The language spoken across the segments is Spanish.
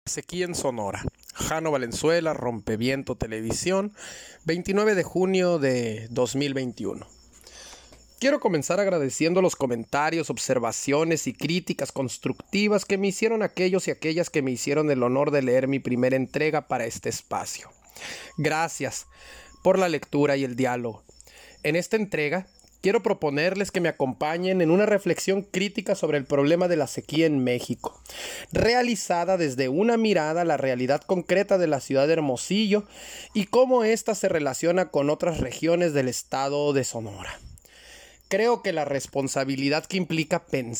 Sequía en Sonora. Jano Valenzuela, Rompeviento Televisión, 29 de junio de 2021. Quiero comenzar agradeciendo los comentarios, observaciones y críticas constructivas que me hicieron aquellos y aquellas que me hicieron el honor de leer mi primera entrega para este espacio. Gracias por la lectura y el diálogo. En esta entrega, quiero proponerles que me acompañen en una reflexión crítica sobre el problema de la sequía en México, realizada desde una mirada a la realidad concreta de la ciudad de Hermosillo y cómo ésta se relaciona con otras regiones del estado de Sonora. Creo que la responsabilidad que implica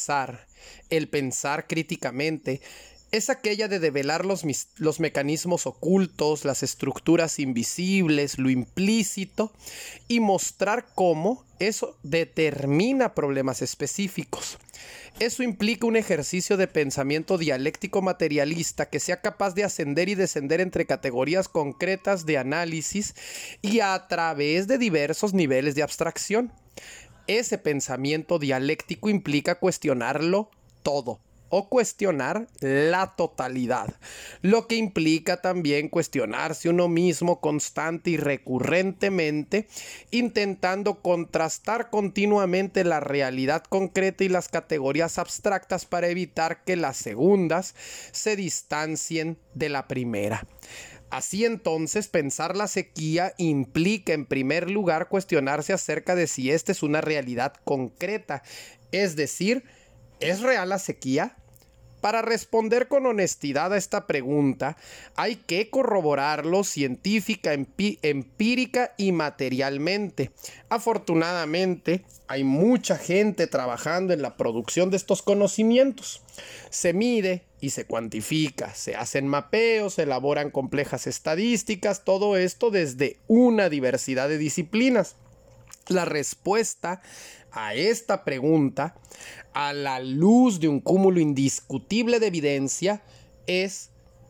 el pensar críticamente, es aquella de develar los mecanismos ocultos, las estructuras invisibles, lo implícito, y mostrar cómo eso determina problemas específicos. Eso implica un ejercicio de pensamiento dialéctico materialista que sea capaz de ascender y descender entre categorías concretas de análisis y a través de diversos niveles de abstracción. Ese pensamiento dialéctico implica cuestionarlo todo o cuestionar la totalidad, lo que implica también cuestionarse uno mismo constante y recurrentemente, intentando contrastar continuamente la realidad concreta y las categorías abstractas para evitar que las segundas se distancien de la primera. Así entonces, pensar la sequía implica en primer lugar cuestionarse acerca de si esta es una realidad concreta, es decir, ¿es real la sequía? Para responder con honestidad a esta pregunta, hay que corroborarlo científica, empírica y materialmente. Afortunadamente, hay mucha gente trabajando en la producción de estos conocimientos. Se mide y se cuantifica, se hacen mapeos, se elaboran complejas estadísticas, todo esto desde una diversidad de disciplinas. La respuesta a esta pregunta, a la luz de un cúmulo indiscutible de evidencia, es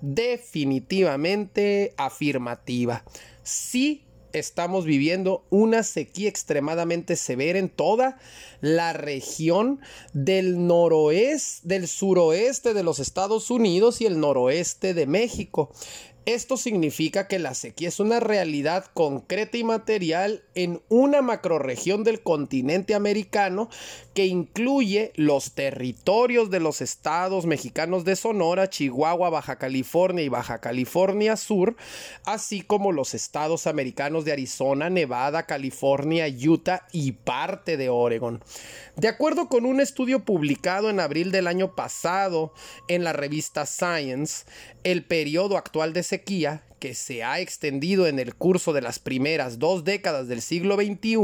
definitivamente afirmativa. Sí, estamos viviendo una sequía extremadamente severa en toda la región del noroeste, del suroeste de los Estados Unidos y el noroeste de México. Esto significa que la sequía es una realidad concreta y material en una macrorregión del continente americano que incluye los territorios de los estados mexicanos de Sonora, Chihuahua, Baja California y Baja California Sur, así como los estados americanos de Arizona, Nevada, California, Utah y parte de Oregon. De acuerdo con un estudio publicado en abril del año pasado en la revista Science, el periodo actual de sequía, que se ha extendido en el curso de las primeras 2 décadas del siglo XXI,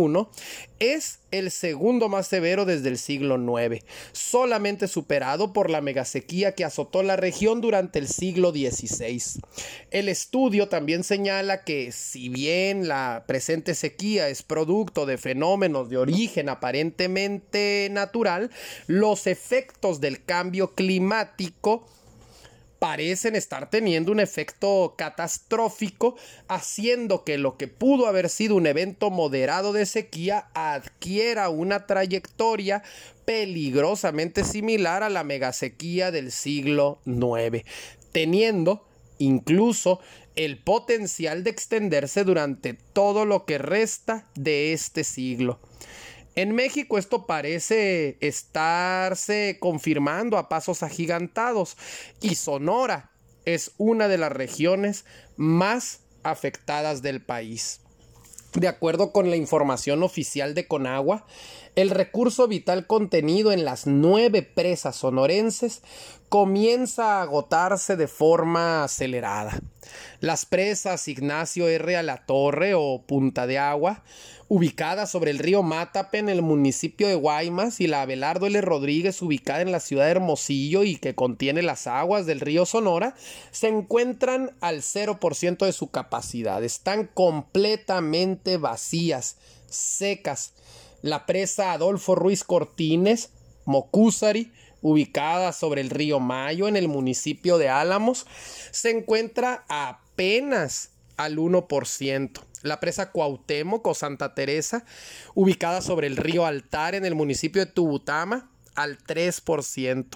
es el segundo más severo desde el siglo IX, solamente superado por la megasequía que azotó la región durante el siglo XVI. El estudio también señala que, si bien la presente sequía es producto de fenómenos de origen aparentemente natural, los efectos del cambio climático parecen estar teniendo un efecto catastrófico, haciendo que lo que pudo haber sido un evento moderado de sequía adquiera una trayectoria peligrosamente similar a la megasequía del siglo IX, teniendo incluso el potencial de extenderse durante todo lo que resta de este siglo. En México esto parece estarse confirmando a pasos agigantados y Sonora es una de las regiones más afectadas del país. De acuerdo con la información oficial de Conagua, el recurso vital contenido en las 9 presas sonorenses comienza a agotarse de forma acelerada. Las presas Ignacio R. Alatorre o Punta de Agua, ubicada sobre el río Mátape en el municipio de Guaymas, y la Abelardo L. Rodríguez, ubicada en la ciudad de Hermosillo y que contiene las aguas del río Sonora, se encuentran al 0% de su capacidad. Están completamente vacías, secas. La presa Adolfo Ruiz Cortines, Mocúzari, ubicada sobre el río Mayo en el municipio de Álamos, se encuentra apenas al 1%. La presa Cuauhtémoc o Santa Teresa, ubicada sobre el río Altar en el municipio de Tubutama, al 3%.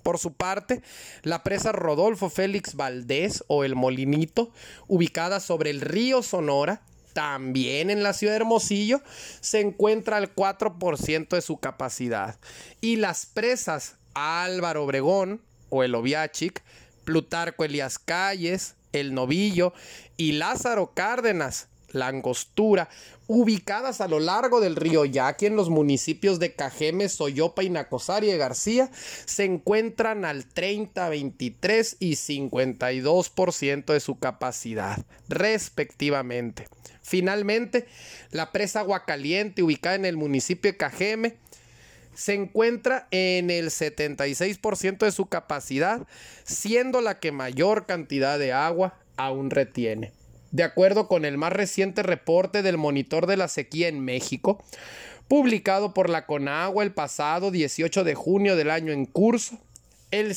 Por su parte, la presa Rodolfo Félix Valdés o El Molinito, ubicada sobre el río Sonora, también en la ciudad de Hermosillo, se encuentra al 4% de su capacidad. Y las presas Álvaro Obregón o El Oviachic, Plutarco Elías Calles, El Novillo y Lázaro Cárdenas, La Angostura, ubicadas a lo largo del río Yaqui en los municipios de Cajeme, Soyopa y Nacosari de García, se encuentran al 30, 23 y 52% de su capacidad, respectivamente. Finalmente, la presa Aguacaliente, ubicada en el municipio de Cajeme, se encuentra en el 76% de su capacidad, siendo la que mayor cantidad de agua aún retiene. De acuerdo con el más reciente reporte del Monitor de la Sequía en México, publicado por la Conagua el pasado 18 de junio del año en curso, el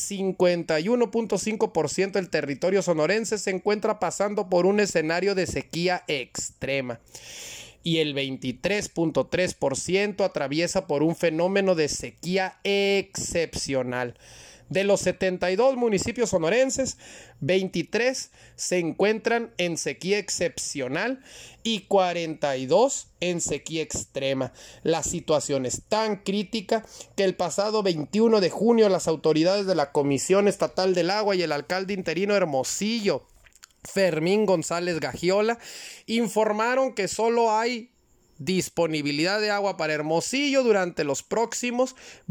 51.5% del territorio sonorense se encuentra pasando por un escenario de sequía extrema y el 23.3% atraviesa por un fenómeno de sequía excepcional. De los 72 municipios sonorenses, 23 se encuentran en sequía excepcional y 42 en sequía extrema. La situación es tan crítica que el pasado 21 de junio las autoridades de la Comisión Estatal del Agua y el alcalde interino Hermosillo, Fermín González Gagiola, informaron que solo hay disponibilidad de agua para Hermosillo durante los próximos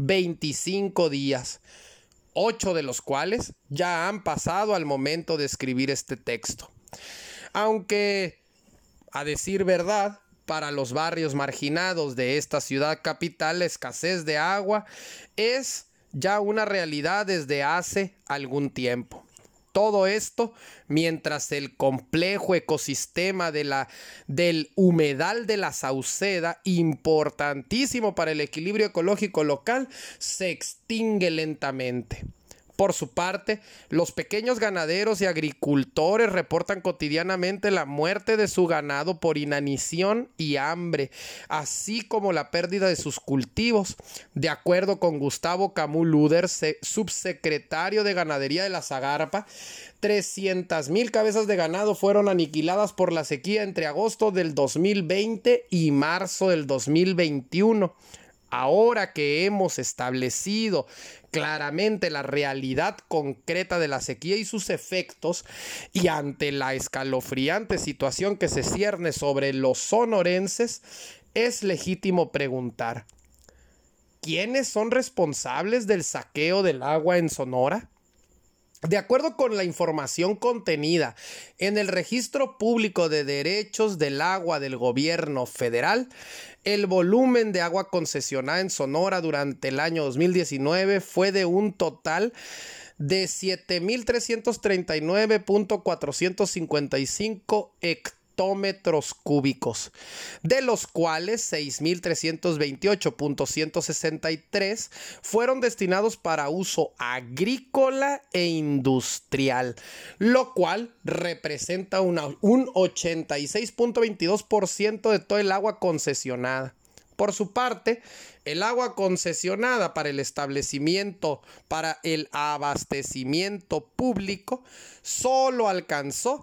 25 días. 8 de los cuales ya han pasado al momento de escribir este texto. Aunque, a decir verdad, para los barrios marginados de esta ciudad capital, la escasez de agua es ya una realidad desde hace algún tiempo. Todo esto mientras el complejo ecosistema del humedal de la Sauceda, importantísimo para el equilibrio ecológico local, se extingue lentamente. Por su parte, los pequeños ganaderos y agricultores reportan cotidianamente la muerte de su ganado por inanición y hambre, así como la pérdida de sus cultivos. De acuerdo con Gustavo Camus Luder, subsecretario de Ganadería de la Zagarpa, 300,000 cabezas de ganado fueron aniquiladas por la sequía entre agosto del 2020 y marzo del 2021. Ahora que hemos establecido claramente la realidad concreta de la sequía y sus efectos, y ante la escalofriante situación que se cierne sobre los sonorenses, es legítimo preguntar: ¿quiénes son responsables del saqueo del agua en Sonora? De acuerdo con la información contenida en el Registro Público de Derechos del Agua del Gobierno Federal, el volumen de agua concesionada en Sonora durante el año 2019 fue de un total de 7,339,455 hectómetros cúbicos, de los cuales 6,328,163 fueron destinados para uso agrícola e industrial, lo cual representa un 86,22% de todo el agua concesionada. Por su parte, el agua concesionada para el abastecimiento público solo alcanzó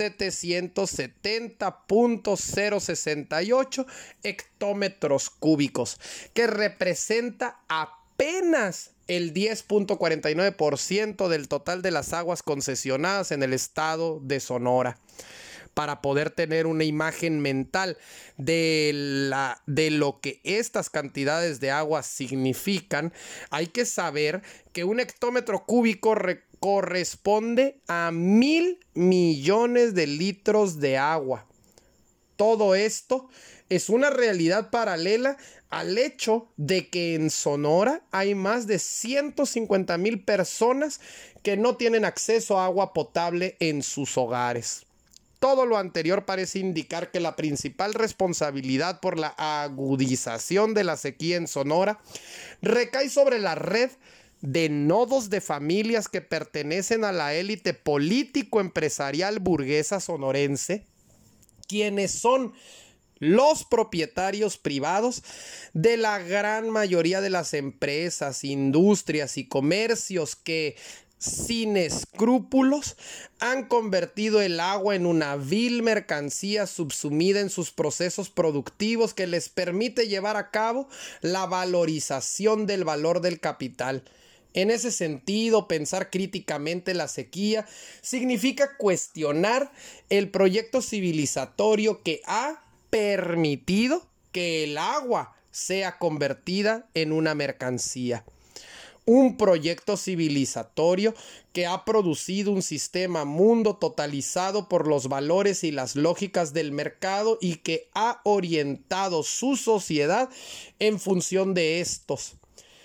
770,068 hectómetros cúbicos, que representa apenas el 10,49% del total de las aguas concesionadas en el estado de Sonora. Para poder tener una imagen mental de lo que estas cantidades de agua significan, hay que saber que un hectómetro cúbico corresponde a 1,000 millones de litros de agua. Todo esto es una realidad paralela al hecho de que en Sonora hay más de 150,000 personas que no tienen acceso a agua potable en sus hogares. Todo lo anterior parece indicar que la principal responsabilidad por la agudización de la sequía en Sonora recae sobre la red de nodos de familias que pertenecen a la élite político-empresarial burguesa sonorense, quienes son los propietarios privados de la gran mayoría de las empresas, industrias y comercios que, sin escrúpulos, han convertido el agua en una vil mercancía subsumida en sus procesos productivos que les permite llevar a cabo la valorización del valor del capital. En ese sentido, pensar críticamente la sequía significa cuestionar el proyecto civilizatorio que ha permitido que el agua sea convertida en una mercancía. Un proyecto civilizatorio que ha producido un sistema mundo totalizado por los valores y las lógicas del mercado y que ha orientado su sociedad en función de estos.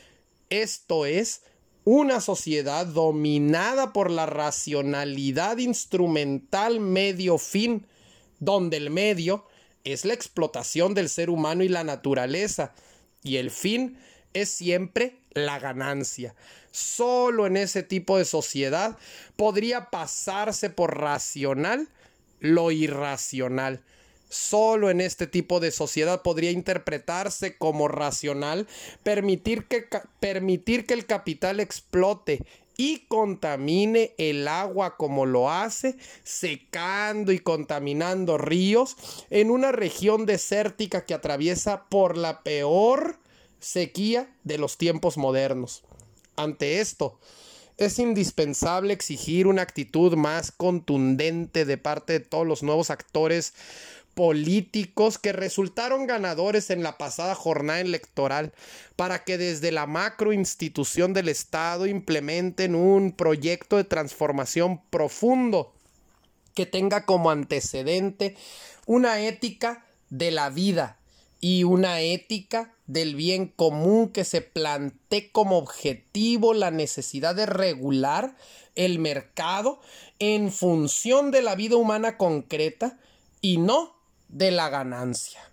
Esto es, una sociedad dominada por la racionalidad instrumental medio-fin, donde el medio es la explotación del ser humano y la naturaleza, y el fin es siempre la ganancia. Solo en ese tipo de sociedad podría pasarse por racional lo irracional. Solo en este tipo de sociedad podría interpretarse como racional permitir que el capital explote y contamine el agua como lo hace, secando y contaminando ríos en una región desértica que atraviesa por la peor sequía de los tiempos modernos. Ante esto, es indispensable exigir una actitud más contundente de parte de todos los nuevos actores políticos que resultaron ganadores en la pasada jornada electoral para que desde la macroinstitución del Estado implementen un proyecto de transformación profundo que tenga como antecedente una ética de la vida y una ética del bien común que se plantee como objetivo la necesidad de regular el mercado en función de la vida humana concreta y no de la ganancia.